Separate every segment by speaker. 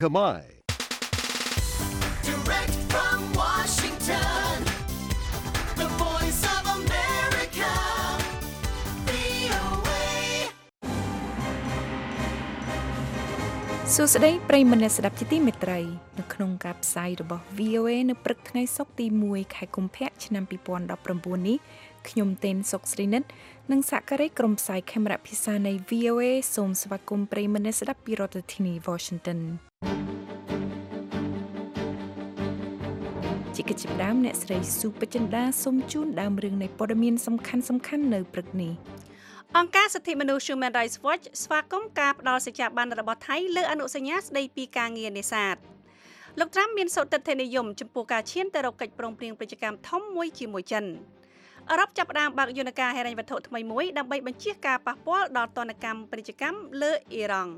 Speaker 1: Kamai.
Speaker 2: Direct from Washington, the voice of America, VOA.
Speaker 3: សួស្តីប្រិយមិត្តអ្នកស្ដាប់ជាទីមេត្រីនៅក្នុងការផ្សាយរបស់ VOA នៅព្រឹកថ្ងៃសុក្រទី1ខែកុម្ភៈឆ្នាំ2019នេះខ្ញុំទេនសុកស្រីនិតនិងសហការីក្រុមផ្សាយខេមរៈភាសានៃ VOA សូមស្វាគមន៍ប្រិយមិត្តអ្នកស្ដាប់ពីរដ្ឋធានី Washington ជាកិច្ចផ្ដើមអ្នកស្រីស៊ូបចិន្តាសូមជូនដើមរឿងនៃព័ត៌មានសំខាន់ៗនៅព្រឹកនេះ
Speaker 4: អង្គការសិទ្ធិមនុស្ស Human Rights Watch ស្វាគមន៍ការផ្ដល់សេចក្ដីបានរបស់ថៃលើអនុសញ្ញាស្ដីពីការងារនេសាទលោកត្រាំមានសុទិដ្ឋិនិយមចំពោះការឈានទៅរកកិច្ចព្រមព្រៀងពាណិជ្ជកម្មធំមួយជាមួយចិនអឺរ៉ុបចាប់ផ្ដើមបើកយន្តការហិរញ្ញវត្ថុថ្មីមួយដើម្បីបញ្ជៀសការប៉ះពាល់ដល់ទណ្ឌកម្មពាណិជ្ជកម្មលើអ៊ីរ៉ង់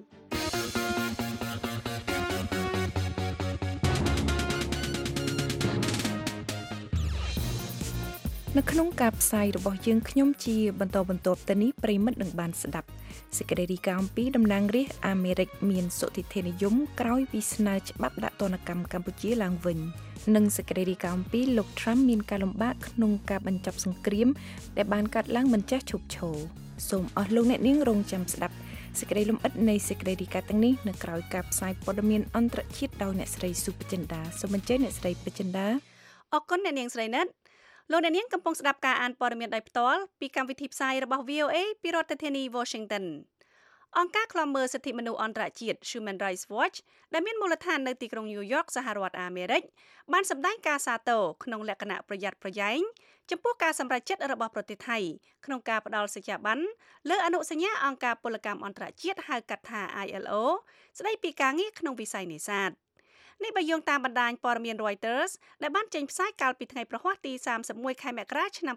Speaker 3: នៅក្នុងការផ្សាយរបស់យើងខ្ញុំជាបន្តបន្ទាប់ទៅនេះប្រិមិត្តនឹងបានស្ដាប់សេចក្តីរាយការណ៍អំពីតំណាងរាស្ត្រអាមេរិកមានសុទិដ្ឋិនិយមក្រោយពីស្នើច្បាប់ដាក់ទណ្ឌកម្មកម្ពុជាឡើងវិញនិងសេចក្តីរាយការណ៍អំពីលោក Trump មានការលំបាកក្នុងការបញ្ចប់សង្គ្រាមដែលបានកាត់ឡើងមិនចេះឈប់ឈរសូមអស់លោកអ្នកនាងរងចាំស្ដាប់សេចក្តីលំអិតនៃសេចក្តីរាយការណ៍ទាំងនេះនៅក្រៅការផ្សាយព័ត៌មានអន្តរជាតិដោយអ្នកស្រីស៊ូបចិន្តាសូមអញ្ជើញអ្នកស្រីបចិន្តា
Speaker 4: អរគុណអ្នកនាងស្រីនិតលោកអ្នកនាងកំពុងស្ដាប់ការអានព័ត៌មានដោយផ្ទាល់ពីកម្មវិធីផ្សាយរបស់ VOA ពីរដ្ឋធានី Washington អង្គការឃ្លាំមើលសិទ្ធិមនុស្សអន្តរជាតិ Human Rights Watch ដែលមានមូលដ្ឋាននៅទីក្រុង New York សហរដ្ឋអាមេរិកបានសម្ដែងការសាទរក្នុងលក្ខណៈប្រយ័ត្នប្រយែងចំពោះការសម្រេចចិត្តរបស់ប្រទេសថៃក្នុងការផ្ដល់សេចក្ដីបានលើអនុសញ្ញាអង្គការពលកម្មអន្តរជាតិហៅកាត់ថា ILO ស្ដីពីការងារក្នុងវិស័យនេសាទនេះបើយោងតាមបណ្ដាញព័ត៌មាន Reuters ដែលបានចេញផ្សាយកាលពីថ្ងៃប្រហ័សទី31ខែមករាឆ្នាំ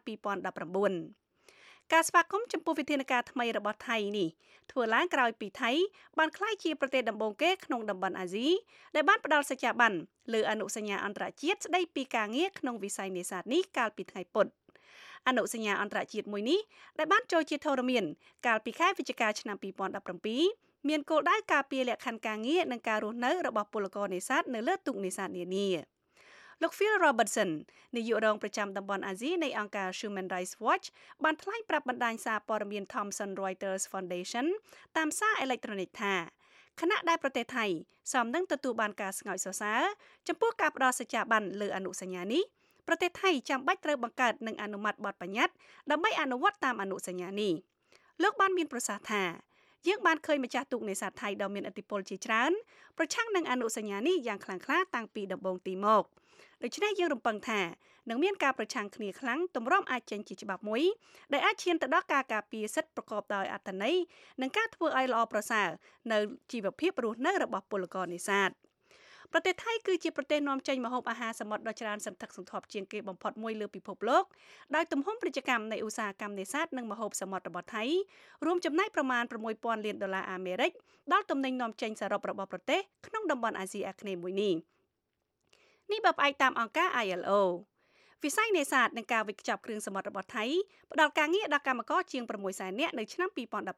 Speaker 4: 2019ការស្វាគមន៍ចំពោះវិធានការថ្មីរបស់ថៃនេះធ្វើឡើងក្រោយពីថៃបានក្លាយជាប្រទេសដំបូងគេក្នុងតំបន់អាស៊ីដែលបានផ្ដល់សេចក្ដីបានលើអនុសញ្ញាអន្តរជាតិស្ដីពីការងារក្នុងវិស័យនេសាទនេះកាលពីថ្ងៃពុធអនុសញ្ញាអន្តរជាតិមួយនេះដែលបានចូលជាធរមានកាលពីខែវិច្ឆិកាឆ្នាំ2017មានគោលដៅការពារលក្ខខណ្ឌការងារនិងការរស់នៅរបស់ពលករនេសាទនៅលើទូកនេសាទនានាលោក Phil Robertson នាយករងប្រចាំតំបន់អាស៊ីនៃអង្គការ Human Rights Watch បានថ្លែងប្រាប់បណ្ដាញសារព័ត៌មាន Thomson Reuters Foundation តាមសារអេឡិចត្រូនិកថាខណៈដែលប្រទេសថៃសមនឹងទទួលបានការស្ងើចសរសើរចំពោះការផ្ដល់សេចក្ដីបានលើអនុសញ្ញានេះប្រទេសថៃចាំបាច់ត្រូវបង្កើតនិងអនុម័តបទបញ្ញត្តិដើម្បីអនុវត្តតាមអនុសញ្ញានេះលោកបានមានប្រសាសន៍ថាយើងបានឃើញម្ចាស់ទូកនេសាទថៃដ៏មានឥទ្ធិពលជាច្រើនប្រឆាំងនឹងអនុសញ្ញានេះយ៉ាងខ្លាំងក្លាតាំងពីដំបូងទីមកដូច្នេះយើងរំពឹងថានឹងមានការប្រឆាំងគ្នាខ្លាំងទម្រាំអាចចេញជាច្បាប់មួយដែលអាចឈានទៅដល់ការការពារសិទ្ធិប្រកបដោយអត្ថន័យនិងការធ្វើឲ្យល្អប្រសើរនៅជីវភាពរស់នៅរបស់ពលករនេសាទប្រទេសថៃគឺជាប្រទេសនាំចេញម្ហូបអាហារសមុទ្រដ៏ច្រើនសន្ធឹកសន្ធាប់ជាងគេបំផុតមួយលើពិភពលោកដោយទំហំពាណិជ្ជកម្មនៃឧស្សាហកម្មនេសាទនិងម្ហូបសមុទ្ររបស់ថៃរួមចំណែកប្រមាណ$6,000 លានអាមេរិកដល់ទំនិញនាំចេញសរុបរបស់ប្រទេសក្នុងតំបន់អាស៊ីអាគ្នេយ៍មួយនេះបើផ្អែកតាមអង្គការ ILO វិស័យនេសាទនិងការវេចខ្ចប់គ្រឿងសមុទ្ររបស់ថៃផ្ដល់ការងារដល់កម្មករជាង600,000នាក់នៅឆ្នាំ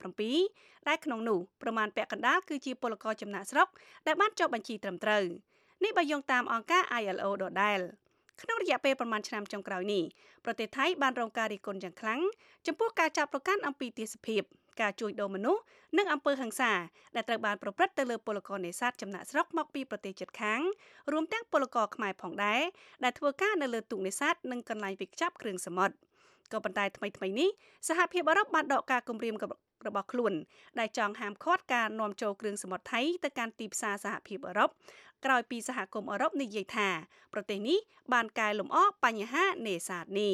Speaker 4: 2017ដែលក្នុងនោះប្រមាណពាក់កណ្ដាលគឺជាពលករចំណាក់ស្រុកដែលបានចុះបញ្ជីត្រឹមត្រូវនេះបើយោងតាមអង្គការ ILO ដដែលក្នុងរយៈពេលប្រមាណឆ្នាំចុងក្រោយនេះប្រទេសថៃបានរងការរិះគន់យ៉ាងខ្លាំងចំពោះការចាប់ប្រកាន់អំពីទាសភាពការជួញដូរមនុស្សនិងអំពើហិង្សាដែលត្រូវបានប្រព្រឹត្តទៅលើពលករនេសាទចំណាក់ស្រុកមកពីប្រទេសជិតខាងរួមទាំងពលករខ្មែរផងដែរដែលធ្វើការនៅលើទូកនេសាទនិងកន្លែងវេចខ្ចប់គ្រឿងសមុទ្រក៏ប៉ុន្តែថ្មីៗនេះសហភាពអឺរ៉ុបបានដកការគំរាមរបស់ខ្លួនដែលចង់ហាមឃាត់ការនាំចូលគ្រឿងសមុទ្រថៃទៅកាន់ទីផ្សារសហភាពអឺរ៉ុបក្រោយពីសហគមន៍អឺរ៉ុបនិយាយថាប្រទេសនេះបានកែលម្អបញ្ហានេសាទនេះ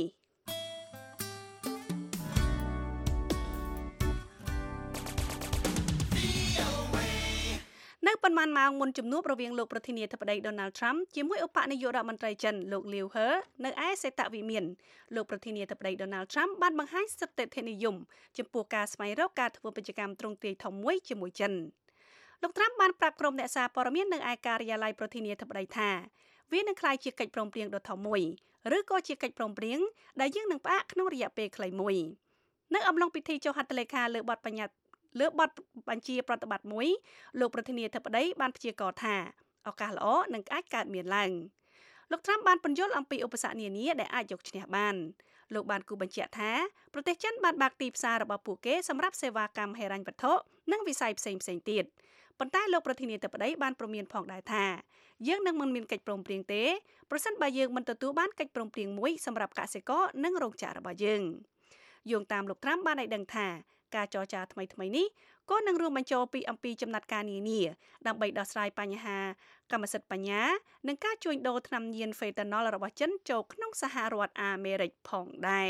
Speaker 4: នៅប៉ុន្មានម៉ោងមុនជំនួបរវាងលោកប្រធានាធិបតី Donald Trump ជាមួយឧបនាយករដ្ឋមន្ត្រីចិនលោក Liu He នៅឯសេតវិមានលោកប្រធានាធិបតី Donald Trump បានបង្ហាញសិទ្ធិធនិយមចំពោះការស្វែងរកការធ្វើពាណិជ្ជកម្មទ្រង់ទ្រាយធំមួយជាមួយចិនលោក Trump បានប្រាប់ក្រុមអ្នកសារព័ត៌មាននៅឯការិយាល័យប្រធានាធិបតីថាវានឹងក្លាយជាកិច្ចព្រមព្រៀងដ៏ធំមួយឬក៏ជាកិច្ចព្រមព្រៀងដែលយើងនឹងផ្អាកក្នុងរយៈពេលខ្លីមួយនៅអំឡុងពិធីចុះហត្ថលេខាលើបទបញ្ញត្តិលើបទបញ្ជាប្រតិបត្តិមួយលោកប្រធានាធិបតីបានព្យាករណ៍ថាឱកាសល្អនឹងអាចកើតមានឡើងលោកត្រាំបានពន្យល់អំពីឧបសគ្គនានាដែលអាចយកឈ្នះបានលោកបានគូបញ្ជាក់ថាប្រទេសចិនបានបើកទីផ្សាររបស់ពួកគេសម្រាប់សេវាកម្មហិរញ្ញវត្ថុនិងវិស័យផ្សេងៗទៀតប៉ុន្តែលោកប្រធានាធិបតីបានព្រមានផងដែរថាយើងនឹងមិនមានកិច្ចព្រមព្រៀងទេប្រសិនបើយើងមិនទទួលបានកិច្ចព្រមព្រៀងមួយសម្រាប់កសិករនិងរោងចក្ររបស់យើងយោងតាមលោកត្រាំបានឲ្យដឹងថាការចរចាថ្មីៗនេះក៏នឹងរួមបញ្ចូលពីអំពីចំណាត់ការនានាដើម្បីដោះស្រាយបញ្ហាកម្មសិទ្ធិបញ្ញានិងការជួញដូរថ្នាំញៀនហ្វេតាណុលរបស់ចិនចូលក្នុងសហរដ្ឋអាមេរិកផងដែរ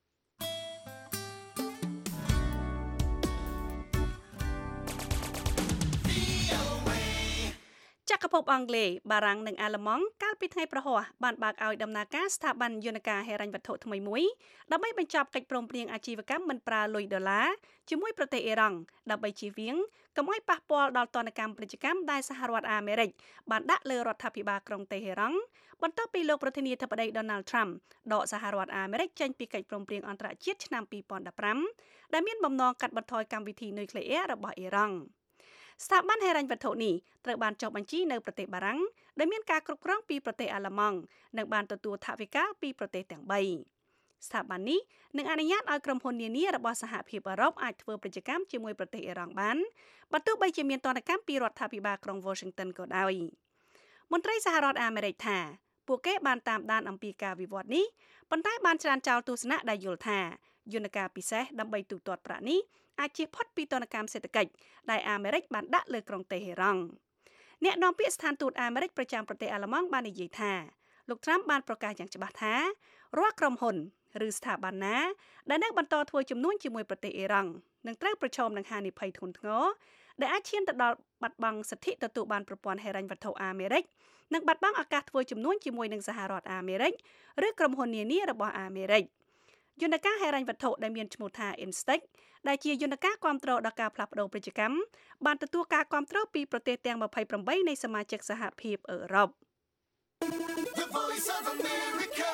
Speaker 4: ចក្រភពអង់គ្លេសបារាំងនិងអាល្លឺម៉ង់កាលពីថ្ងៃប្រហ័សបានបើកឲ្យដំណើរការស្ថាប័នយន្តការហិរញ្ញវត្ថុថ្មីមួយដើម្បីបញ្ចប់កិច្ចព្រមព្រៀងអាជីវកម្មមិនប្រើលុយដុល្លារជាមួយប្រទេសអ៊ីរ៉ង់ដើម្បីជៀសវាងកុំឲ្យប៉ះពាល់ដល់ទណ្ឌកម្មពាណិជ្ជកម្មដែលសហរដ្ឋអាមេរិកបានដាក់លើរដ្ឋាភិបាលក្រុងតេហេរ៉ង់បន្ទាប់ពីលោកប្រធានាធិបតី Donald Trump ដកសហរដ្ឋអាមេរិកចេញពីកិច្ចព្រមព្រៀងអន្តរជាតិឆ្នាំ2015ដែលមានបំណងកាត់បន្ថយកម្មវិធីនុយក្លេអ៊ែររបស់អ៊ីរ៉ង់ស្ថាប័នហិរញ្ញវត្ថុនេះត្រូវបានចុះបញ្ជីនៅប្រទេសបារាំងដែលមានការគ្រប់គ្រងពីប្រទេសអាល្លឺម៉ង់និងបានទទួលថវិកាពីប្រទេសទាំង3ស្ថាប័ននេះនឹងអនុញ្ញាតឲ្យក្រុមហ៊ុននានារបស់សហភាពអឺរ៉ុបអាចធ្វើពាណិជ្ជកម្មជាមួយប្រទេសអ៊ីរ៉ង់បានបើទោះបីជាមានទណ្ឌកម្មពីរដ្ឋាភិបាលក្រុង Washington ក៏ដោយមន្ត្រីសហរដ្ឋអាមេរិកថាពួកគេបានតាមដានអំពីការវិវត្តនេះប៉ុន្តែបានច្រានចោលទស្សនៈដែលយល់ថាយន្តការពិសេសដើម្បីទូទាត់ប្រាក់នេះអាចជៀសផុតពីទណ្ឌកម្មសេដ្ឋកិច្ចដែលអាមេរិកបានដាក់លើក្រុងតេហេរ៉ង់អ្នកនាំពាក្យស្ថានទូតអាមេរិកប្រចាំប្រទេសអាល្លឺម៉ង់បាននិយាយថាលោកត្រាំបានប្រកាសយ៉ាងច្បាស់ថារាល់ក្រុមហ៊ុនឬស្ថាប័នណាដែលនៅបន្តធ្វើជំនួញជាមួយប្រទេសអ៊ីរ៉ង់នឹងត្រូវប្រឈមនឹងហានិភ័យធ្ងន់ធ្ងរដែលអាចឈានទៅដល់បាត់បង់សិទ្ធិទទួលបានប្រព័ន្ធហិរញ្ញវត្ថុអាមេរិកនិងបាត់បង់ឱកាសធ្វើជំនួញជាមួយនឹងសហរដ្ឋអាមេរិកឬក្រុមហ៊ុននានារបស់អាមេរិកយន្តការហិរញ្ញវត្ថុដែលមានឈ្មោះថា Instex ដែលជាយន្តការគាំទ្រដល់ការផ្លាស់ប្តូរពាណិជ្ជកម្មបានទទួលការគាំទ្រពីប្រទេសទាំង28នៃសមាជិកសហភាពអឺរ៉ុប
Speaker 2: The Voice of America,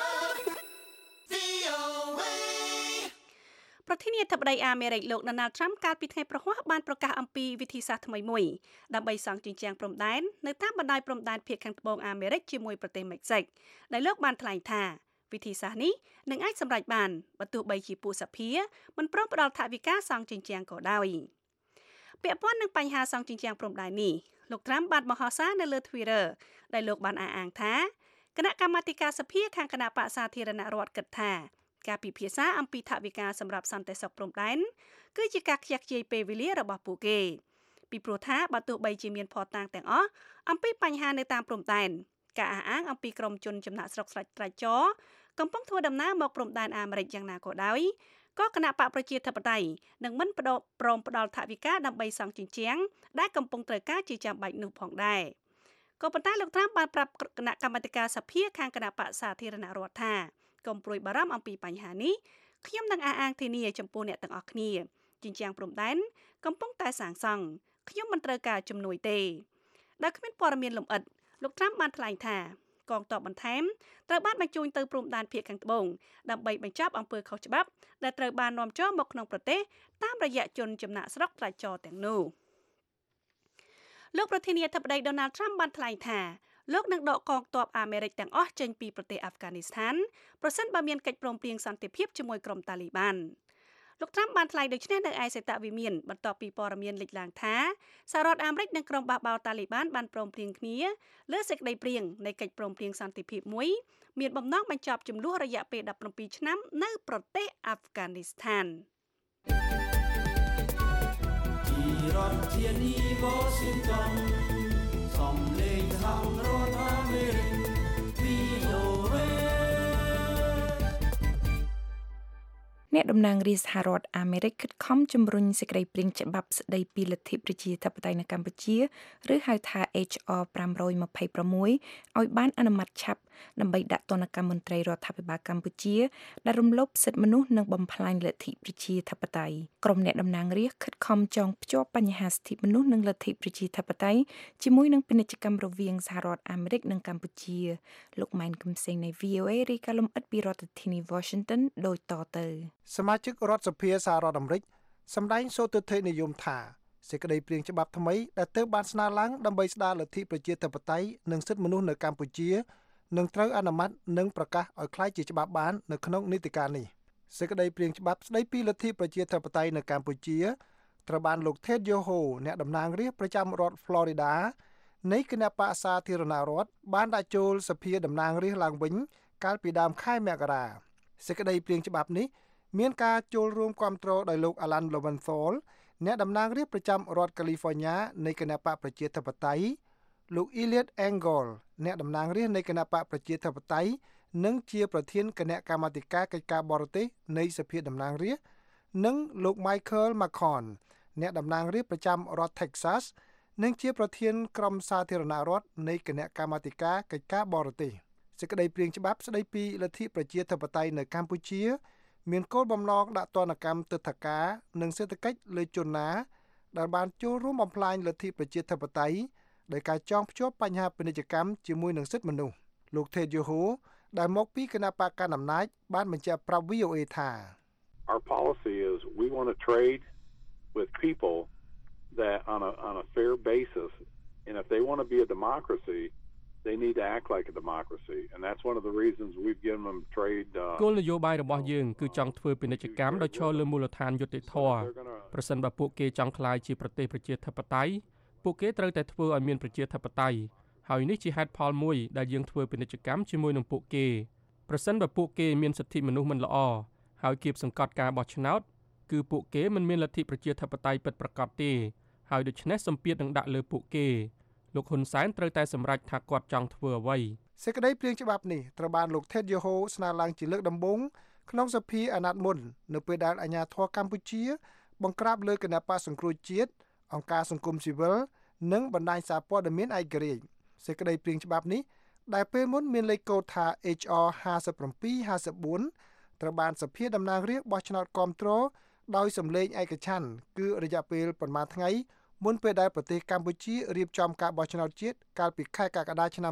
Speaker 2: VOA.
Speaker 4: ប្រធានាធិបតីអាមេរិកលោក Donald Trump កាលពីថ្ងៃប្រហ័សបានប្រកាសអំពីវិធីសាស្ត្រថ្មីមួយដើម្បីសង់ជញ្ជាំងព្រំដែននៅតាមបណ្ដោយព្រំដែនភាគខាងត្បូងអាមេរិកជាមួយប្រទេសមិចស៊ិកដែលលោកបានថ្លែងថាវិធីសាស្ត្រនេះនឹងអាចសម្រេចបានបើទោះបីជាពួកសភាមិនព្រមផ្ដល់ថវិកាសង់ជញ្ជាំងក៏ដោយពាក់ព័ន្ធនឹងបញ្ហាសង់ជញ្ជាំងព្រំដែននេះលោក Trump បានបង្ហោះសារនៅលើ Twitter ដែលលោកបានអះអាងថាគណៈកម្មាធិការសភាខាងគណៈបក្សសាធារណរដ្ឋគិតថាការពិភាក្សាអំពីថវិកាសម្រាប់សន្តិសុខព្រំដែនគឺជាការខ្ជះខ្ជាយពេលវេលារបស់ពួកគេពីព្រោះថាបើទោះបីជាមានភស្តុតាងទាំងអស់អំពីបញ្ហានៅតាមព្រំដែនការអះអាងអំពីក្រុមជនចំណាក់ស្រុកស្រេចត្រៃចរកំពុងធ្វើដំណើរមកព្រំដែនអាមេរិកយ៉ាងណាក៏ដោយក៏គណៈបកប្រជាធិបតេយ្យនឹងមិនព្រមផ្ដល់ថវិកាដើម្បីសង់ជញ្ជាំងដែលកំពុងត្រូវការជាចាំបាច់នោះផងដែរក៏ប៉ុន្តែលោកត្រាំបានប្រាប់គណៈកម្មាធិការសភាខាងគណៈបក្សសាធារណរដ្ឋថាកុំព្រួយបារម្ភអំពីបញ្ហានេះខ្ញុំនឹងអះអាងធានាចំពោះអ្នកទាំងអស់គ្នាជញ្ជាំងព្រំដែនកំពុងតែសាងសង់ខ្ញុំមិនត្រូវការជំនួយទេដែលគ្មានព័ត៌មានលម្អិតលោកត្រាំបានថ្លែងថាកងទ័ពបន្ថែមត្រូវបានបញ្ជូនទៅព្រំដែនភាគខាងត្បូងដើម្បីបញ្ចប់អំពើខុសច្បាប់ដែលត្រូវបាននាំចូលមកក្នុងប្រទេសតាមរយៈជនចំណាក់ស្រុកត្រៃចរទាំងនោះលោកប្រធានាធិបតី Donald Trump បានថ្លែងថាលោកនឹងដកកងទ័ពអាមេរិកទាំងអស់ចេញពីប្រទេសអាហ្វហ្គានីស្ថានប្រសិនបើមានកិច្ចព្រមព្រៀងសន្តិភាពជាមួយក្រុមតាលីបានលោក Trump បានថ្លែងដូចនេះនៅឯសេតវិមានបន្ទាប់ពីព័ត៌មានលេចឡើងថាសហរដ្ឋអាមេរិកនិងក្រុមបះបោរតាលីបានព្រមព្រៀងគ្នាលើសេចក្តីព្រាងនៃកិច្ចព្រមព្រៀងសន្តិភាពមួយមានបំណងបញ្ចប់ជម្លោះរយៈពេល17ឆ្នាំនៅប្រទេសអាហ្វហ្គានីស្ថាន
Speaker 1: ពីរដ្ឋធានី Washington សំឡេងសហរដ្ឋអាមេរិក VOA
Speaker 3: អ្នកតំណាងរាស្ត្រសហរដ្ឋអាមេរិកខិតខំជំរុញសេចក្តីព្រាងច្បាប់ស្តីពីលទ្ធិប្រជាធិបតេយ្យនៅកម្ពុជាឬហៅថា HR 526ឲ្យបានអនុម័តឆាប់ដើម្បីដាក់ទណ្ឌកម្មមន្ត្រីរដ្ឋាភិបាលកម្ពុជាដែលរំលោភសិទ្ធិមនុស្សនិងបំផ្លាញលទ្ធិប្រជាធិបតេយ្យក្រុមអ្នកតំណាងរាស្ត្រខិតខំចងភ្ជាប់បញ្ហាសិទ្ធិមនុស្សនិងលទ្ធិប្រជាធិបតេយ្យជាមួយនឹងពាណិជ្ជកម្មរវាងសហរដ្ឋអាមេរិកនិងកម្ពុជាលោកម៉ែនកំសែងនៃ VOA រាយការណ៍លម្អិតពីរដ្ឋធានី Washington ដូចតទៅ
Speaker 5: សមាជិករដ្ឋសភាសហរដ្ឋអាមេរិកសម្ដែងសោទិដ្ឋិនិយមថាសេចក្តីព្រាងច្បាប់ថ្មីដែលទើបបានស្នើឡើងដើម្បីស្ដារលទ្ធិប្រជាធិបតេយ្យនិងសិទ្ធិមនុស្សនៅកម្ពុជានឹងត្រូវអនុម័តនិងប្រកាសឲ្យក្លាយជាច្បាប់បាននៅក្នុងនីតិកាលនេះសេចក្តីព្រាងច្បាប់ស្តីពីលទ្ធិប្រជាធិបតេយ្យនៅកម្ពុជាត្រូវបានលោក Ted Yoho អ្នកតំណាងរាស្ត្រប្រចាំរដ្ឋ Florida នៃគណៈបក្សសាធារណរដ្ឋបានដាក់ចូលសភាតំណាងរាស្ត្រឡើងវិញកាលពីដើមខែមករាសេចក្តីព្រាងច្បាប់នេះមានការចូលរួមគាំទ្រដោយលោក Alan Lowenthal អ្នកតំណាងរាស្ត្រប្រចាំរដ្ឋ California នៃគណៈបកប្រជាធិបតេយ្យលោក Eliot Engel អ្នកតំណាងរាស្ត្រនៃគណៈបកប្រជាធិបតេយ្យនិងជាប្រធានគណៈកម្មាធិការកិច្ចការបរទេសនៃសភាតំណាងរាស្ត្រនិងលោក Michael McCaul អ្នកតំណាងរាស្ត្រប្រចាំរដ្ឋ Texas និងជាប្រធានក្រុមសាធារណរដ្ឋនៃគណៈកម្មាធិការកិច្ចការបរទេសសេចក្តីព្រាងច្បាប់ស្តីពីលទ្ធិប្រជាធិបតេយ្យនៅកម្ពុជាមានគោលបំណងដាក់ទណ្ឌកម្មទិដ្ឋាការនិងសេដ្ឋកិច្ចលើជនណាដែលបានចូលរួមបំផ្លាញលទ្ធិប្រជាធិបតេយ្យដោយការចងភ្ជាប់បញ្ហាពាណិជ្ជកម្មជាមួយនឹងសិទ្ធិមនុស្សលោក Ted Yoho ដែលមកពីគណៈបកកណ្ដាលអំណាចបានបញ្ជាក់ប្រាប់ VOA ថា
Speaker 6: Our policy is we want to trade with people that on a fair basis and if they want to be a democracy they need to act like a democracy and that's one of the reasons we've given them trade
Speaker 7: គោលនយោបាយរបស់យើងគឺចង់ធ្វើពាណិជ្ជកម្មដោយឈរលើមូលដ្ឋានយុត្តិធម៌ប្រសិនបើពួកគេចង់ក្លាយជាប្រទេសប្រជាធិបតេយ្យពួកគេត្រូវតែធ្វើឲ្យមានប្រជាធិបតេយ្យហើយនេះជាហេតុផលមួយដែលយើងធ្វើពាណិជ្ជកម្មជាមួយនឹងពួកគេប្រសិនបើពួកគេមានសិទ្ធិមនុស្សមិនល្អហើយគៀបសង្កត់ការបោះឆ្នោតគឺពួកគេមិនមានលទ្ធិប្រជាធិបតេយ្យពិតប្រាកដទេហើយដូច្នេះសម្ពាធនឹងដាក់លើពួកគេលោកហ៊ុនសែនត្រូវតែសម្រេចថាគាត់ចង់ធ្វើអ្វី
Speaker 5: សេចក្តីព្រាងច្បាប់នេះត្រូវបានលោក Ted Yoho ស្នើឡើងជាលើកដំបូងក្នុងសភាអាណត្តិមុននៅពេលដែលអាជ្ញាធរកម្ពុជាបង្ក្រាបលើគណបក្សសង្គ្រោះជាតិអង្គការសង្គមស៊ីវិលនិងបណ្ដាញសារព័ត៌មានឯករាជ្យសេចក្តីព្រាងច្បាប់នេះដែលពេលមុនមានលេខកូដថា HR 5754ត្រូវបានសភាតំណាងរាស្ត្របោះឆ្នោតគាំទ្រដោយសម្លេងឯកច្ឆន្ទគឺរយៈពេលប្រមាណថ្ងៃមុនពេលដែលប្រទេសកម្ពុជារៀបចំការបោះឆ្នោតជាតិកាលពីខែកក្កដាឆ្នាំ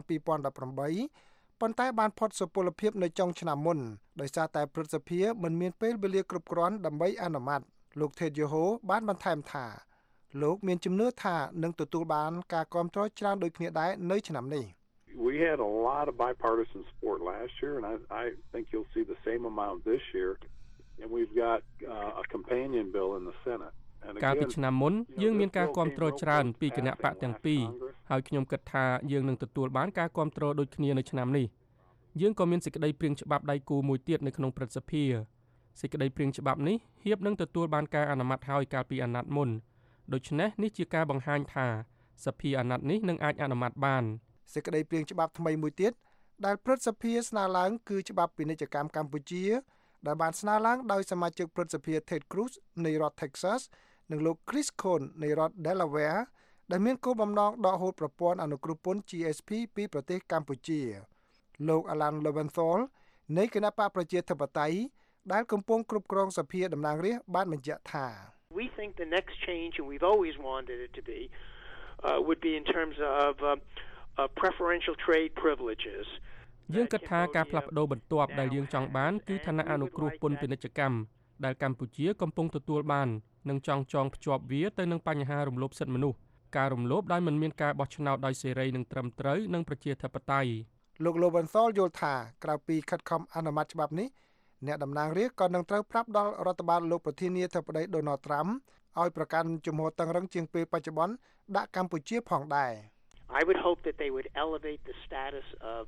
Speaker 5: 2018ប៉ុន្តែបានផុតសុពលភាពនៅចុងឆ្នាំមុនដោយសារតែព្រឹទ្ធសភាមិនមានពេលវេលាគ្រប់គ្រាន់ដើម្បីអនុម័តលោក Ted Yoho បានបន្ថែមថាលោកមានជំនឿថានឹងទទួលបានការគាំទ្រច្រើនដូចគ្នាដែរនៅឆ្នាំនេះ
Speaker 6: We had a lot of bipartisan support last year and I think you'll see the same amount this year and we've got a companion bill in the Senate
Speaker 7: កាលពីឆ្នាំមុនយើងមានការគាំទ្រច្រើនពីគណៈបកទាំងពីរហើយខ្ញុំគិតថាយើងនឹងទទួលបានការគាំទ្រដូចគ្នានៅឆ្នាំនេះយើងក៏មានសេចក្តីព្រាងច្បាប់ដៃគូមួយទៀតនៅក្នុងព្រឹទ្ធសភាសេចក្តីព្រាងច្បាប់នេះហៀបនឹងទទួលបានការអនុម័តហើយកាលពីអាណត្តិមុនដូច្នេះនេះជាការបង្ហាញថាសភាអាណត្តិនេះនឹងអាចអនុម័តបាន
Speaker 5: សេចក្តីព្រាងច្បាប់ថ្មីមួយទៀតដែលព្រឹទ្ធសភាស្នើឡើងគឺច្បាប់ពាណិជ្ជកម្មកម្ពុជាដែលបានស្នើឡើងដោយសមាជិកព្រឹទ្ធសភា Ted Cruz នៃរដ្ឋ Texas និងលោក Chris Cohn នៃរដ្ឋ Delaware ដែលមានគោលបំណងដកហូតប្រព័ន្ធអនុគ្រោះពន្ធ GSP ពីប្រទេសកម្ពុជាលោក Alan Lowenthal នៃគណៈបកប្រជាធិបតេយ្យដែលកំពុងគ្រប់គ្រងសភាតំណាងរាស្ត្របានបញ្ជាក់ថា
Speaker 8: We think the next change and we've always wanted it to be would be in terms of preferential trade privileges
Speaker 7: យើងគិតថាការផ្លាស់ប្ដូរបន្ទាប់ដែលយើងចង់បានគឺឋានៈអនុគ្រោះពន្ធពាណិជ្ជកម្មដែលកម្ពុជាកំពុងទទួលបាននិងចង់ចងភ្ជាប់វាទៅនឹងបញ្ហារំលោភសិទ្ធិមនុស្សការរំលោភដោយមិនមានការបោះឆ្នោតដោយសេរីនិងត្រឹមត្រូវនិងប្រជាធិបតេយ្យ
Speaker 5: លោក Lowenthal យល់ថាក្រៅពីខិតខំអនុម័តច្បាប់នេះអ្នកតំណាងរាស្ត្រក៏នឹងត្រូវប្រាប់ដល់រដ្ឋបាលលោកប្រធានាធិបតី Donald Trump ឲ្យប្រកាន់ជំហរតឹងរឹងជាងពេលបច្ចុប្បន្នដាក់កម្ពុជាផងដែរ
Speaker 8: I would hope that they would elevate the status of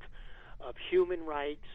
Speaker 8: human rights,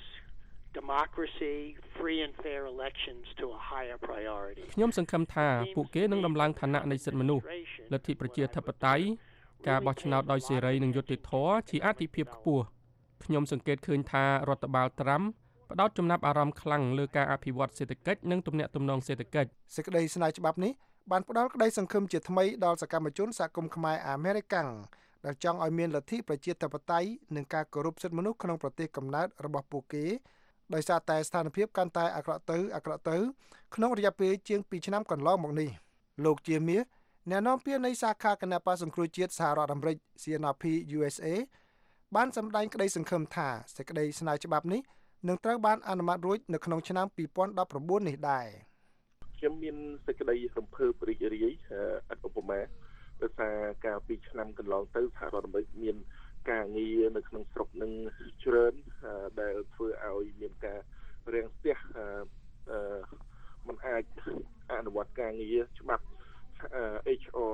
Speaker 8: democracy, free and fair elections to a higher priority.
Speaker 7: ខ្ញុំសង្ឃឹមថាពួកគេនឹងដំឡើងឋានៈនៃសិទ្ធិមនុស្សលទ្ធិប្រជាធិបតេយ្យការបោះឆ្នោតដោយសេរីនិងយុត្តិធម៌ជាអាទិភាពខ្ពស់ខ្ញុំសង្កេតឃើញថារដ្ឋបាលត្រាំផ្ដោតចំណាប់អារម្មណ៍ខ្លាំងលើការអភិវឌ្ឍសេដ្ឋកិច្ចនិងទំនាក់ទំនងសេដ្ឋកិច្ច
Speaker 5: សេចក្តីស្នើច្បាប់នេះបានផ្ដល់ក្តីសង្ឃឹមជាថ្មីដល់សកម្មជនសហគមន៍ខ្មែរអាមេរិកាំងដែលចង់ឲ្យមានលទ្ធិប្រជាធិបតេយ្យនិងការគោរពសិទ្ធិមនុស្សក្នុងប្រទេសកំណើតរបស់ពួកគេដោយសារតែស្ថានភាពកាន់តែអាក្រក់ទៅក្នុងរយៈពេលជាង2ឆ្នាំកន្លងមកនេះលោកជាមាសអ្នកនាំពាក្យនៃសាខាគណបក្សសង្គ្រោះជាតិសហរដ្ឋអាមេរិក CNRP USA បានសម្ដែងក្តីសង្ឃឹមថាសេចក្តីស្នើច្បាប់នេះនឹងត្រូវបានអនុម័តរួចនៅក្នុងឆ្នាំ2019នេះដែរ
Speaker 9: ខ្ញុំមានសេចក្តីរំភើបរីករាយអត់ឧបមាដោយសារកាលពីឆ្នាំកន្លងទៅសហរដ្ឋអាមេរិកមានការងារនៅក្នុងស្រុកនឹងច្រើនដែលធ្វើឲ្យមានការរាំងស្ទះมันអាចអនុវត្តការងារច្បាប់HR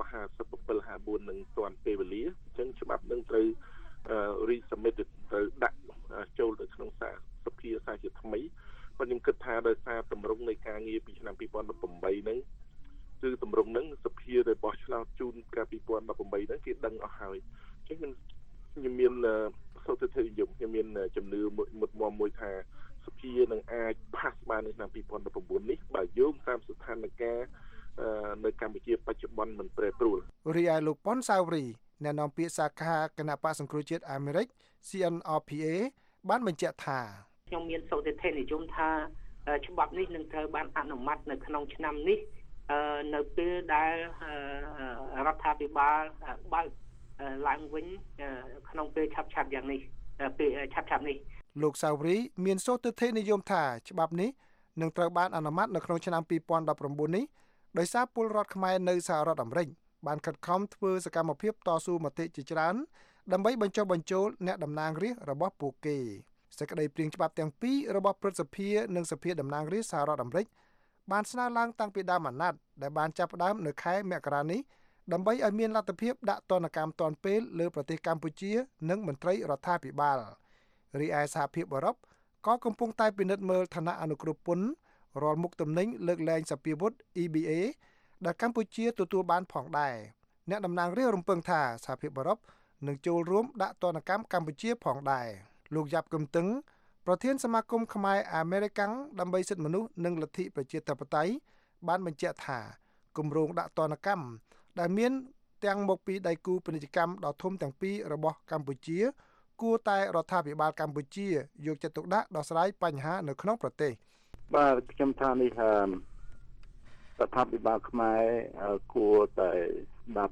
Speaker 9: 5754នឹងទាន់ពេលវេលាអញ្ចឹងច្បាប់នឹងត្រូវresubmit ត្រូវដាក់ចូលទៅក្នុងសភាសាជាថ្មីប៉ុន្តែខ្ញុំគិតថាដោយសារតម្រង់នៃការងារពីឆ្នាំ2018ហ្នឹងគឺតម្រង់ហ្នឹងសភារបស់ឆ្នោតជូនកាលពី2018ហ្នឹងគេដឹងអស់ហើយអញ្ចឹងខ្ញុំមានសុទ្ធិនិយមខ្ញុំមានជំនឿមុតមមមួយថាសភានឹងអាចផាសបាននៅឆ្នាំ2019នេះបើយោងតាមស្ថានភាពនៅកម្ពុជាបច្ចុប្បន្នមិនប្រែប្រួល
Speaker 5: រីឯលោកប៉ុនសាវរីអ្នកនាំពាក្យសាខាគណៈបក្សសង្គ្រោះជាតិអាមេរិក CNRPA បានបញ្ជាក់ថា
Speaker 10: ខ្ញុំមានសុទ្ធិនិយមថាច្បាប់នេះនឹងត្រូវបានអនុម័តនៅក្នុងឆ្នាំនេះនៅពេលដែលរដ្ឋាភិបាលបើកឡើងវិញក្នុងពេលឆាប់យ៉ាងនេះពេលឆាប់នេះ
Speaker 5: លោកសាវរីមានសុទ្ធិនិយមថាច្បាប់នេះនឹងត្រូវបានអនុម័តនៅក្នុងឆ្នាំ2019នេះដោយសារពលរដ្ឋខ្មែរនៅសហរដ្ឋអាមេរិកបានខិតខំធ្វើសកម្មភាពតស៊ូមតិជាច្រើនដើម្បីបញ្ចុះបញ្ចូលអ្នកតំណាងរាស្ត្ររបស់ពួកគេសេចក្តីព្រាងច្បាប់ទាំងពីររបស់ព្រឹទ្ធសភានិងសភាតំណាងរាស្ត្រសហរដ្ឋអាមេរិកបានស្នើឡើងតាំងពីដើមអាណត្តិដែលបានចាប់ផ្ដើមនៅខែមករានេះដើម្បីឲ្យមានលទ្ធភាពដាក់ទណ្ឌកម្មទាន់ពេលលើប្រទេសកម្ពុជានិងមន្ត្រីរដ្ឋាភិបាលរីឯសហភាពអឺរ៉ុបក៏កំពុងតែពិនិត្យមើលឋានៈអនុគ្រោះពន្ធរាល់មុខទំនិញលើកលែងសភាវុធ EBA ដែលកម្ពុជាទទួលបានផងដែរអ្នកតំណាងរាស្ត្ររំពឹងថាសហភាពអឺរ៉ុបនឹងចូលរួមដាក់ទណ្ឌកម្មកម្ពុជាផងដែរលោកយ៉ាប់កឹមតឹងប្រធានសមាគមខ្មែរអាមេរិកាំងដើម្បីសិទ្ធិមនុស្សនិងលទ្ធិប្រជាធិបតេយ្យបានបញ្ជាក់ថាគម្រោងដាក់ទណ្ឌកម្មដែលមានទាំងមកពីដៃគូពាណិជ្ជកម្មដ៏ធំទាំងពីររបស់កម្ពុជាគួរតែរដ្ឋាភិបាលកម្ពុជាយកចិត្តទុកដាក់ដោះស្រាយបញ្ហានៅក្នុងប្រទេស
Speaker 9: បាទខ្ញុំថានេះរដ្ឋាភិបាលខ្មែរគួរតែស្ដាប់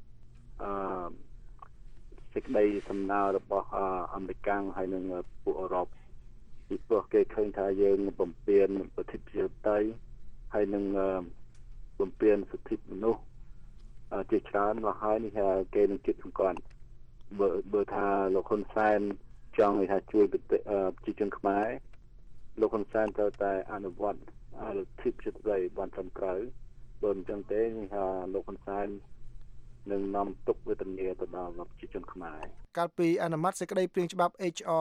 Speaker 9: សេចក្តីសំណើរបស់អាមេរិកហើយនិងពួកអឺរ៉ុបពីព្រោះគេឃើញថាយើងបំពេញប្រតិបត្តិទៅហើយនឹងបំពេញសិទ្ធិមនុស្សជាច្រើនមកហើយនេះគេនឹងគិតសង្កត់បើថាលោកហ៊ុនសែនចង់ឲ្យថាជួយប្រជាជនខ្មែរលោកហ៊ុនសែនត្រូវតែអនុវត្តលទ្ធិប្រជាធិបតេយ្យបានត្រឹមត្រូវបើមិនចឹងទេលោកហ៊ុនសែននឹងនាំទុកវេទនាទៅដល់ប្រជាជនខ្មែរ
Speaker 5: កាលពីអនុម័តសេចក្តីព្រាងច្បាប់ HR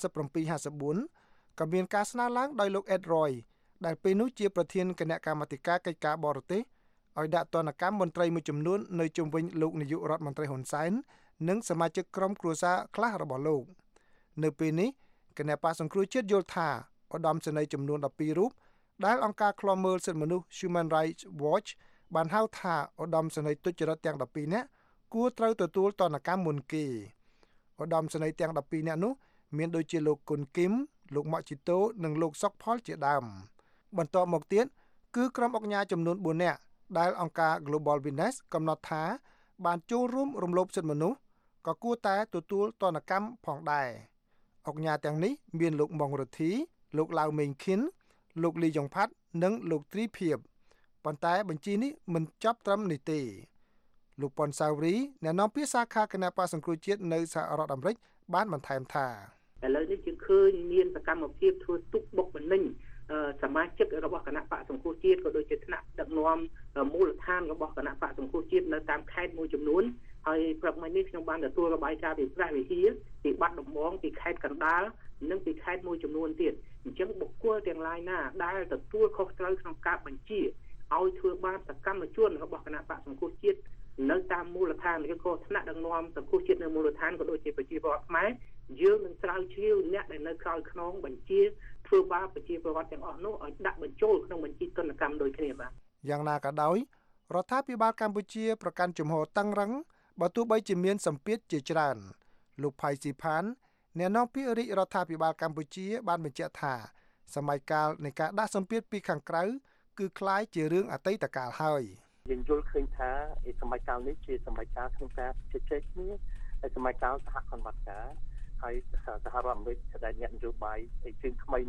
Speaker 5: 5754ក៏មានការស្នើឡើងដោយលោក Ed Roy ដែលពេលនោះជាប្រធានគណៈកម្មាធិការកិច្ចការបរទេសឲ្យដាក់ទណ្ឌកម្មមន្ត្រីមួយចំនួននៅជុំវិញលោកនាយករដ្ឋមន្ត្រីហ៊ុនសែននិងសមាជិកក្រុមគ្រួសារខ្លះរបស់លោកនៅពេលនេះគណៈបក្សសង្គ្រោះជាតិយល់ថាឧត្តមសេនីយ៍ចំនួន12រូបដែលអង្គការឃ្លាំមើលសិទ្ធិមនុស្ស Human Rights Watch បានហៅថាឧត្តមសេនីយ៍ទុច្ចរិតទាំង12នាក់គួរត្រូវទទួលទណ្ឌកម្មមុនគេឧត្តមសេនីយ៍ទាំង12នាក់នោះមានដូចជាលោកគុនគឹមលោកម៉ាក់ជីតូនិងលោកសុកផលជាដើមបន្ទាប់មកទៀតគឺក្រុមអង្គការចំនួន4នាក់ដែលអង្គការ Global Witness កំណត់ថាបានចូលរួមរំលោភសិទ្ធិមនុស្សក៏គួរតែទទួលទណ្ឌកម្មផងដែរអង្គការទាំងនេះមានលោកម៉ុងរទ្ធីលោកឡាវមេងខិនលោកលីយ៉ុងផាត់និងលោកទ្រីភៀបប៉ុន្តែបញ្ជីនេះមិនចាប់ត្រឹមនេះទេលោកប៉ុនសាវរីអ្នកនាំពាក្យសាខាគណៈបក្សសង្គ្រោះជាតិនៅសហរដ្ឋអាមេរិកបានបន្ថែមថា
Speaker 10: ឥឡូវនេះយើងឃើញមានសកម្មភាពធ្វើទុកបុកម្នេញសមាជិករបស់គណៈបក្សសង្គ្រោះជាតិក៏ដូចជាថ្នាក់ដឹកនាំមូលដ្ឋានរបស់គណៈបក្សសង្គ្រោះជាតិនៅតាមខេត្តមួយចំនួនហើយព្រឹកមិញនេះខ្ញុំបានទទួលរបាយការណ៍ពីព្រះវិហារពីបាត់ដំបងពីខេត្តកណ្ដាលនិងពីខេត្តមួយចំនួនទៀតអញ្ចឹងបុគ្គលទាំងឡាយណាដែលទទួលខុសត្រូវក្នុងការបញ្ជាឲ្យធ្វើបាបសកម្មជនរបស់គណៈបក្សសង្គ្រោះជាតិនៅតាមមូលដ្ឋានឬក៏ថ្នាក់ដឹកនាំសង្គ្រោះជាតិនៅមូលដ្ឋានក៏ដូចជាប្រជាពលរដ្ឋខ្មែរយើងនឹងស្រាវជ្រាវអ្នកដែលនៅក្រោយខ្នងបញ្ជាធ្វើបាបប្រជាពលរដ្ឋទាំងអស់នោះឲ្យដាក់បញ្ចូលក្នុងបញ្ជីទណ្ឌកម្មដូចគ្នាបាទ
Speaker 5: យ៉ាងណាក៏ដោយរដ្ឋាភិបាលកម្ពុជាប្រកាន់ជំហរតឹងរ៉ឹងបើទោះបីជាមានសម្ពាធជាច្រើនលោកផៃស៊ីផានអ្នកនាំពាក្យរាជរដ្ឋាភិបាលកម្ពុជាបានបញ្ជាក់ថាសម័យកាលនៃការដាក់សម្ពាធពីខាងក្រៅគឺคล้ายជារឿងអតីតកាលហើយ
Speaker 9: យើងយល់ឃើញថាសម័យកាលនេះជាសម័យកាលក្នុងការជជែកគ្នាហើយសម័យកាលសហគមន៍វត្តការហើយសហរដ្ឋអាមេរិកដែលអ្នកនយោបាយជើងថ្មីនោះ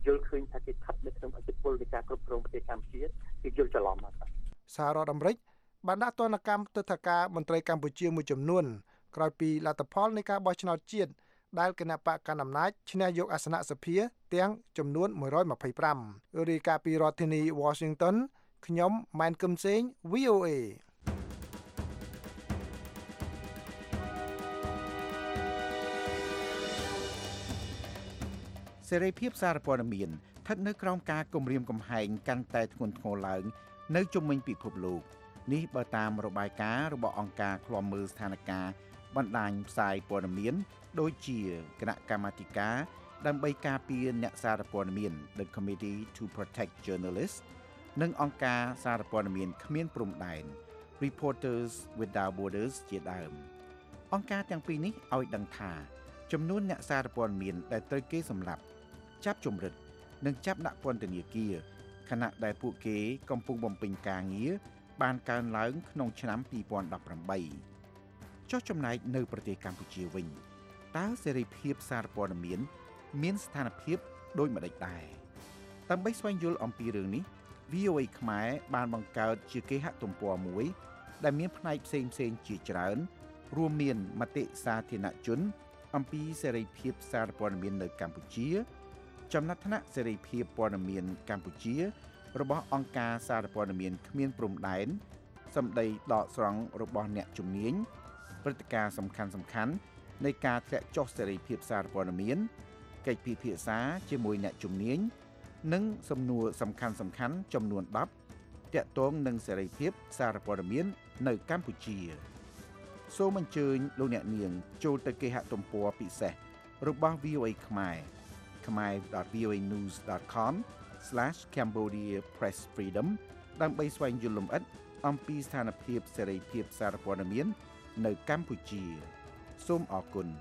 Speaker 11: យល់ឃើញថាគេស្ថិតនៅក្នុងអធិបុលនៃការគ្រប់គ្រងប្រទេសកម្ពុជាគេយល់ច្រឡំមក
Speaker 5: សហរដ្ឋអាមេរិកបានដាក់ទណ្ឌកម្មទិដ្ឋាការមន្ត្រីកម្ពុជាមួយចំនួនក្រោយពីលទ្ធផលនៃការបោះឆ្នោតជាតិដែលគណៈបកកណ្ដាលអំណាចឈ្នះយកអាសនៈសភាទាំងចំនួន125រាយការណ៍ពីរដ្ឋធានី Washington ខ្ញុំម៉ែនគឹមសេង VOA
Speaker 12: សេរីភាពសារព័ត៌មានស្ថិតនៅក្រោមការគំរាមកំហែងកាន់តែធ្ងន់ធ្ងរឡើងនៅជុំវិញពិភពលោកនេះបើតាមរបាយការណ៍របស់អង្គការឃ្លាំមើលស្ថានភាពបណ្ដាញផ្សាយព័ត៌មានដូចជាគណៈកម្មាធិការដើម្បីការពារអ្នកសារព័ត៌មាន The Committee to Protect Journalists និងអង្គការសារព័ត៌មានគ្មានព្រំដែន Reporters Without Borders ជាដើមអង្គការទាំងពីរនេះឲ្យដឹងថាចំនួនអ្នកសារព័ត៌មានដែលត្រូវគេសម្លាប់ចាប់ជំរិតនិងចាប់ដាក់ពន្ធនាគារខណៈដែលពួកគេកំពុងបំពេញការងារបានកើនឡើងក្នុងឆ្នាំ2018ចុះចំណែកនៅប្រទេសកម្ពុជាវិញតើសេរីភាពសារព័ត៌មានស្ថានភាពដូចម្តេចដែរដើម្បីស្វែងយល់អំពីរឿងនេះ VOA ខ្មែរបានបង្កើតជាគេហទំព័រមួយដែលមានផ្នែកផ្សេងៗជាច្រើនរួមមានមតិសាធារណជនអំពីសេរីភាពសារព័ត៌មាននៅកម្ពុជាចំណាត់ថ្នាក់សេរីភាពព័ត៌មានកម្ពុជារបស់អង្គការសារព័ត៌មានគ្មានព្រំដែនសម្ដីដកស្រង់របស់អ្នកជំនាញព្រឹត្តិការណ៍សំខាន់ៗនៃការធ្លាក់ចុះសេរីភាពសារព័ត៌មានកិច្ចពិភាក្សាជាមួយអ្នកជំនាញនិងសំណួរសំខាន់ៗចំនួន10ទាក់ទងនឹងសេរីភាពសារព័ត៌មាននៅកម្ពុជាសូមអញ្ជើញលោកអ្នកនាងចូលទៅគេហទំព័រពិសេសរបស់ VOA ខ្មែរ khmer.voanews.com/Cambodia Press Freedom ដើម្បីស្វែងយល់លម្អិតអំពីស្ថានភាពសេរីភាពសារព័ត៌មាននៅកម្ពុជាសូមអរគុណ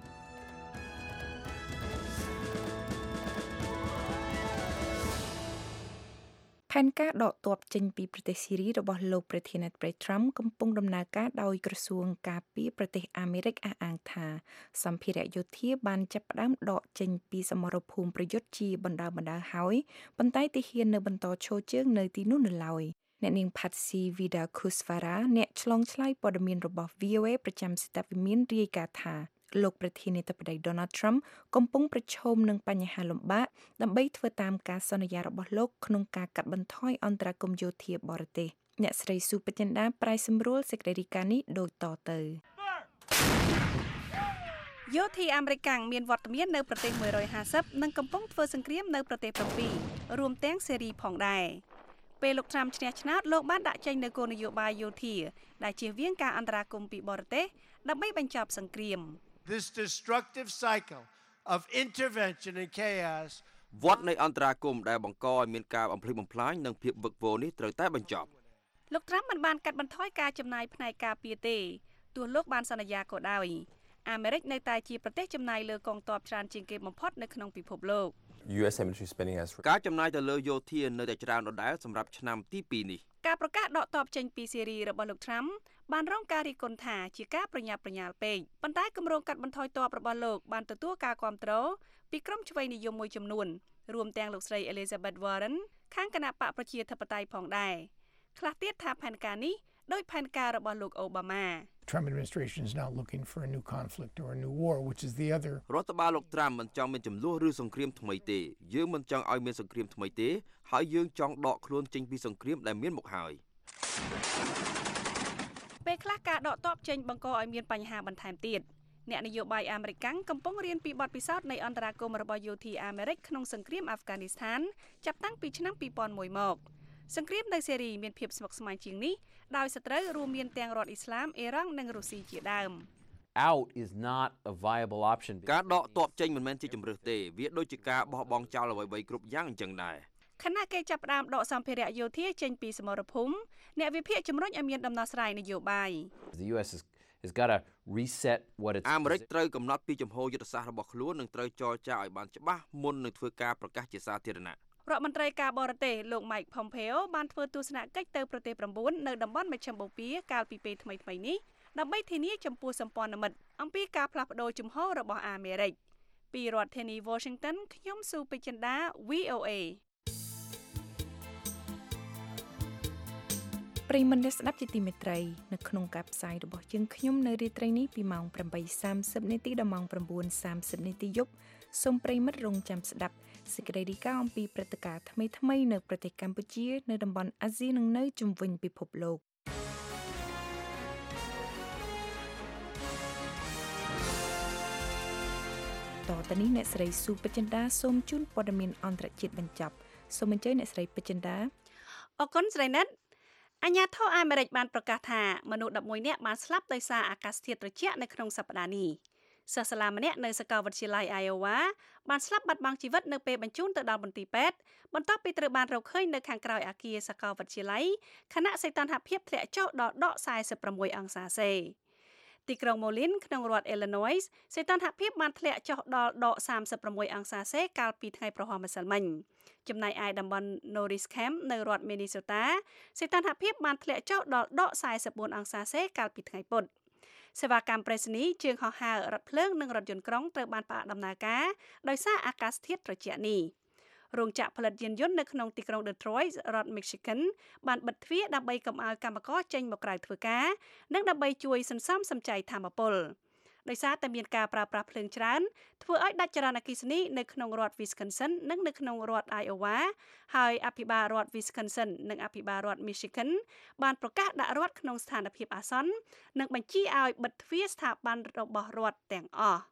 Speaker 3: ផែនការដកទ័ពចេញពីប្រទេសស៊ីរីរបស់លោកប្រធានាធិបតី Trump កំពុងដំណើរការដោយក្រសួងការពារប្រទេសអាមេរិកអះអាងថាសម្ភារៈយោធាបានចាប់ផ្ដើមដកចេញពីសមរភូមិប្រយុទ្ធជាបណ្ដើរហើយប៉ុន្តែទាហាននៅបន្តឈរជើងនៅទីនោះនៅឡើយអ្នកនាង Patsy Widakuswara អ្នកឆ្លងឆ្លើយព័ត៌មានរបស់ VOA ប្រចាំសេតវិមានរាយការណ៍ថាលោកប្រធានាធិបតី Donald Trump កំពុងប្រឈមនឹងបញ្ហាលំបាកដើម្បីធ្វើតាមការសន្យារបស់លោកក្នុងការកាត់បន្ថយអន្តរាគមន៍យោធាបរទេសអ្នកស្រីស៊ូបចិន្តាប្រាយសម្រួលសេចក្តីរាយការណ៍នេះដូចតទៅ
Speaker 4: យោធាអាមេរិកមានវត្តមាននៅប្រទេស150និងកំពុងធ្វើសង្គ្រាមនៅប្រទេស7រួមទាំងសេរីផងដែរពេលលោក Trump ឈ្នះឆ្នោតលោកបានដាក់ចេញនូវគោលនយោបាយយោធាដែលជៀសវាងការអន្តរាគមន៍ពីបរទេសដើម្បីបញ្ចប់សង្គ្រាម
Speaker 13: This destructive cycle of intervention and chaos
Speaker 14: វដ្តនៃអន្តរាគមន៍ដែលបង្កឲ្យមានការបំផ្លិចបំផ្លាញនិងភាពវឹកវរនេះត្រូវតែបញ្ចប់
Speaker 4: លោក Trump មិនបានកាត់បន្ថយការចំណាយផ្នែកការពារទេទោះលោកបានសន្យាក៏ដោយអាមេរិកនៅតែជាប្រទេសចំណាយលើកងទ័ពច្រើនជាងគេបំផុតនៅក្នុងពិភពលោក
Speaker 14: US military spending has ការចំណាយទៅលើយោធានៅតែច្រើនដដែលសម្រាប់ឆ្នាំទី2នេះ
Speaker 4: ការប្រកាសដកទ័ពចេញពីសេរីរបស់លោក Trump បានរងការរិះគន់ថាជាការប្រញាប់ប្រញាល់ពេកប៉ុន្តែគម្រោងកាត់បន្ថយទ័ពរបស់លោកបានទទួលការគាំទ្រពីក្រុមឆ្វេងនិយមមួយចំនួនរួមទាំងលោកស្រី Elizabeth Warren ខាងគណៈបកប្រជាធិបតេយ្យផងដែរខ្លះទៀតថាផែនការនេះដោយផែនការរបស់លោកអូបាម៉ា
Speaker 15: Trump administration is not looking for a new conflict or a new war which is the other
Speaker 14: រដ្ឋបាលលោក Trump មិនចង់មានចំនួនឬសង្គ្រាមថ្មីទេយើងមិនចង់ឲ្យមានសង្គ្រាមថ្មីទេហើយយើងចង់ដកខ្លួនចេញពីសង្គ្រាមដែលមានមកហើយ
Speaker 4: ពេលខ្លះការដកទ័ពចេញបង្កឲ្យមានបញ្ហាបន្ថែមទៀតអ្នកនយោបាយអាមេរិកកំពុងរៀនពីបទពិសោធន៍នៃអន្តរាគមន៍របស់យោធាអាមេរិកក្នុងសង្គ្រាមអាហ្វហ្គានីស្ថានចាប់តាំងពីឆ្នាំ2001មកសង្គ្រាមនៅសេរីមានភាពស្មុគស្មាញជាងនេះដោយសត្រូវរួមមានទាំងរដ្ឋអ៊ីស្លាមអ៊ីរ៉ង់និងរុស្ស៊ីជាដើម
Speaker 16: out is not a viable option
Speaker 14: ការដកទ័ពចេញមិនមែនជាជម្រើសទេវាដូចជាការបោះបង់ចោលអ្វីៗគ្រប់យ៉ាងអញ្ចឹងដែរ
Speaker 4: ខណៈគេចាប់ផ្ដើមដកសម្ភារៈយោធាចេញពីសមរភូមិអ្នកវិភាគជំរុញឲ្យមានដំណោះស្រាយនយោបាយ
Speaker 16: The US has got to reset what it's
Speaker 14: អាមេរិកត្រូវកំណត់ពីជំហរយុទ្ធសាស្ត្ររបស់ខ្លួននិងត្រូវចរចាឲ្យបានច្បាស់មុននឹងធ្វើការប្រកាសជាសាធារណៈ
Speaker 4: រដ្ឋមន្ត្រីការបរទេសលោក Mike Pompeo បានធ្វើទស្សនកិច្ចទៅប្រទេស9នៅតំបន់មជ្ឈិមបូព៌ាកាលពីពេលថ្មីៗនេះដើម្បីធានាចំពោះសម្ព័ន្ធមិត្តអំពីការផ្លាស់ប្ដូរជំហររបស់អាមេរិកពីរដ្ឋធានី Washington ខ្ញុំស៊ូពេជ្រចិន្តា VOA
Speaker 3: ប្រិយមិត្តអ្នកស្ដាប់ជាទីមេត្រីនៅក្នុងការផ្សាយរបស់យើងខ្ញុំនៅរាត្រីនេះពីម៉ោង 8:30 នាទីដល់ម៉ោង 9:30 នាទីយប់សូមប្រិយមិត្តរងចាំស្ដាប់សេចក្តីរាយការណ៍អំពីព្រឹត្តិការណ៍ថ្មីៗនៅប្រទេសកម្ពុជានៅតំបន់អាស៊ីនិងនៅជុំវិញពិភពលោកតទៅនេះអ្នកស្រីស៊ូពេជ្រចិន្តាសូមជូនព័ត៌មានអន្តរជាតិបញ្ចប់សូមអញ្ជើញអ្នកស្រីពេជ្រចិន្តា
Speaker 4: អរគុណស្រីណាត់អាញាធរអាមេរិកបានប្រកាសថាមនុស្ស11នាក់បានស្លាប់ដោយសារអាកាសធាតុត្រជាក់នៅក្នុងសប្តាហ៍នេះសិស្សសាលាម្នាក់នៅសាកលវិទ្យាល័យ Iowa បានស្លាប់បាត់បង់ជីវិតនៅពេលបញ្ជូនទៅដល់មន្ទីរពេទ្យបន្ទាប់ពីត្រូវបានរកឃើញនៅខាងក្រោយអគារសាកលវិទ្យាល័យខណៈសីតុណ្ហភាពធ្លាក់ចុះដល់ដក46អង្សាសេទីក្រុង Moline ក្នុងរដ្ឋ Illinois សីតុណ្ហភាពបានធ្លាក់ចុះដល់ដក36អង្សាសេកាលពីថ្ងៃប្រហោះម្សិលមិញចំណែកឯតំបន់ Norris Camp នៅរដ្ឋ Minnesota សីតុណ្ហភាពបានធ្លាក់ចុះដល់ដក44អង្សាសេកាលពីថ្ងៃពុធសេវាកម្មប្រេសនីជើងហោះហើររថភ្លើងនិងរថយន្តក្រុងត្រូវបានផ្អាកដំណើរការដោយសារអាកាសធាតុត្រជាក់នេះរោងចក្រផលិតយានយន្តនៅក្នុងទីក្រុង Detroit រដ្ឋ Michigan បានបិទទ្វារដើម្បីកុំឲ្យកម្មករចេញមកក្រៅធ្វើការនិងដើម្បីជួយសន្សំសំចៃថាមពលដោយសារតែមានការប្រើប្រាស់ភ្លើងច្រើនធ្វើឲ្យដាច់ចរន្តអគ្គិសនីនៅក្នុងរដ្ឋ Wisconsin និងនៅក្នុងរដ្ឋ Iowa ហើយអភិបាលរដ្ឋ Wisconsin និងអភិបាលរដ្ឋ Michigan បានប្រកាសដាក់រដ្ឋក្នុងស្ថានភាពអាសន្ននិងបញ្ជាឲ្យបិទទ្វារស្ថាប័នរបស់រដ្ឋទាំងអស់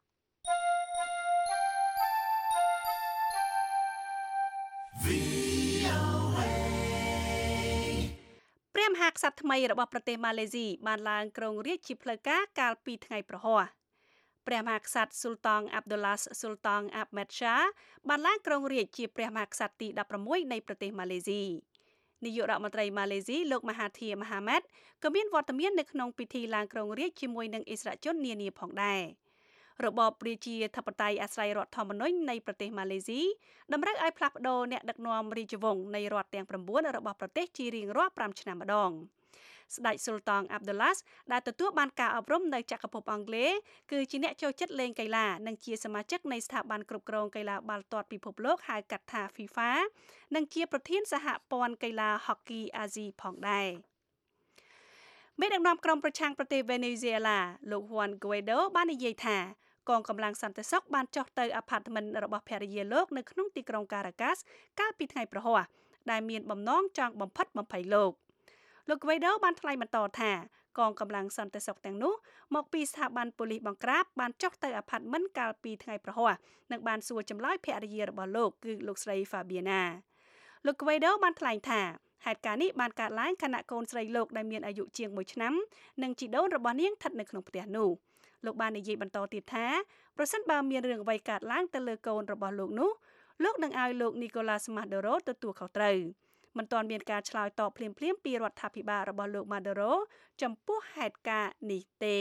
Speaker 4: ព្រះមហាក្សត្រថ្មីរបស់ប្រទេសម៉ាឡេស៊ីបានឡើងគ្រងរាជ្យជាផ្លូវការកាលពីថ្ងៃប្រហោះព្រះមហាក្សត្រស៊ុលតង់អាប់ឌុលឡាសស៊ុលតង់អាប់ម៉េតឆាបានឡើងគ្រងរាជ្យជាព្រះមហាក្សត្រទី16នៃប្រទេសម៉ាឡេស៊ីនាយករដ្ឋមន្ត្រីម៉ាឡេស៊ីលោកមហាធីរ ម៉ាហាម៉ាត់ក៏មានវត្តមាននៅក្នុងពិធីឡើងគ្រងរាជ្យជាមួយនឹងឥស្សរជននានាផងដែររបបប្រជាធិបតេយ្យអាស្រ័យរដ្ឋធម្មនុញ្ញនៃប្រទេសម៉ាឡេស៊ីតម្រូវឲ្យផ្លាស់ប្ដូរអ្នកដឹកនាំរាជវង្សនៃរដ្ឋទាំង9របស់ប្រទេសជារៀងរាល់5ឆ្នាំម្ដងស្ដេចស៊ុលតង់អាប់ឌុលឡាសដែលទទួលបានការអប់រំនៅចក្រភពអង់គ្លេសគឺជាអ្នកចូលចិត្តលេងកីឡានិងជាសមាជិកនៃស្ថាប័នគ្រប់គ្រងកីឡាបាល់ទាត់ពិភពលោកហៅកាត់ថា FIFA និងជាប្រធានសហព័ន្ធកីឡាហុកគីអាស៊ីផងដែរមេដឹកនាំក្រុមប្រឆាំងប្រទេសវេណេស៊ុយអេឡាលោកហ៊ុនហ្គួេដូបាននិយាយថាកងកម្លាំងសន្តិសុខបានចុះទៅអាផាតមិនរបស់ភរិយាលោកនៅក្នុងទីក្រុងការ៉ាកាសកាលពីថ្ងៃប្រហោះដែលមានបំណងចង់បំផិតបំភ័យលោកហ្គួេដូបានថ្លែងបន្តថាកងកម្លាំងសន្តិសុខទាំងនោះមកពីស្ថាប័នប៉ូលីសបង្ក្រាបបានចុះទៅអាផាតមិនកាលពីថ្ងៃប្រហោះនិងបានសួរចម្លើយភរិយារបស់លោកគឺលោកស្រី Fabiana លោកហ្គួេដូបានថ្លែងថាហេតុការណ៍នេះបានកើតឡើងខណៈកូនស្រីលោកដែលមានអាយុជាង1ឆ្នាំនិងជីដូនរបស់នាងស្ថិតនៅក្នុងផ្ទះនោះលោកបាននិយាយបន្តទៀតថាប្រសិនបើមានរឿងអ្វីកើតឡើងទៅលើកូនរបស់លោកនោះលោកនឹងឲ្យលោក Nicolas Maduro ទទួលខុសត្រូវមិនទាន់មានការឆ្លើយតបភ្លាមៗពីរដ្ឋាភិបាលរបស់លោក Maduro ចំពោះហេតុការណ៍នេះទេ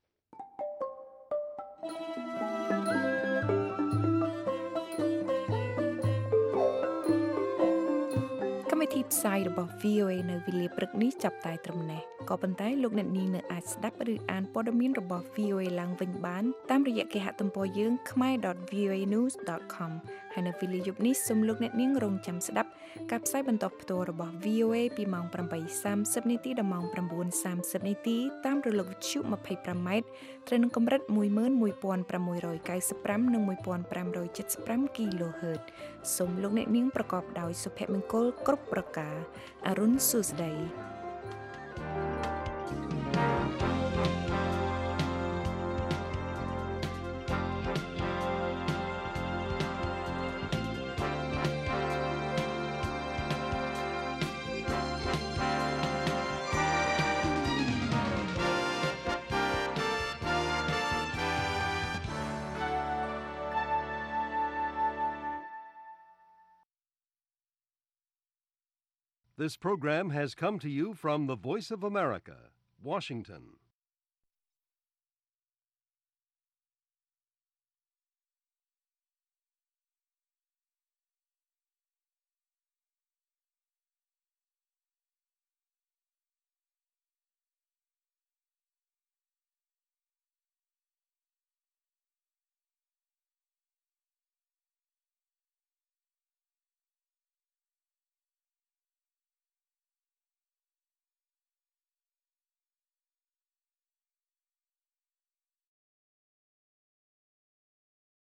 Speaker 4: កម្មវិធីផ្សាយរបស់ VOA នៅវេលាព្រឹកនេះចាប់តែត្រឹមនេះក៏ប៉ុន្តែលោកអ្នកនាងនៅអាចស្ដាប់ឬអានព័ត៌មានរបស់ VOA ឡើងវិញបានតាមរយៈគេហទំព័រយើង khmer.voanews.com ហើយនៅវេលាយប់នេះសូមលោកអ្នកនាងរងចាំស្ដាប់ការផ្សាយបន្តផ្ទាល់របស់ VOA ពីម៉ោង 8:30 នាទីដល់ម៉ោង 9:30 នាទីតាមរលកវិទ្យុ 25m ត្រូវនឹងកម្រិត 11695 និង 1575 kHz សូមលោកអ្នកនាងប្រកបដោយសុភមង្គលគ្រប់ប្រការអរុនសុស្ដី
Speaker 17: This program has come to you from the Voice of America, Washington.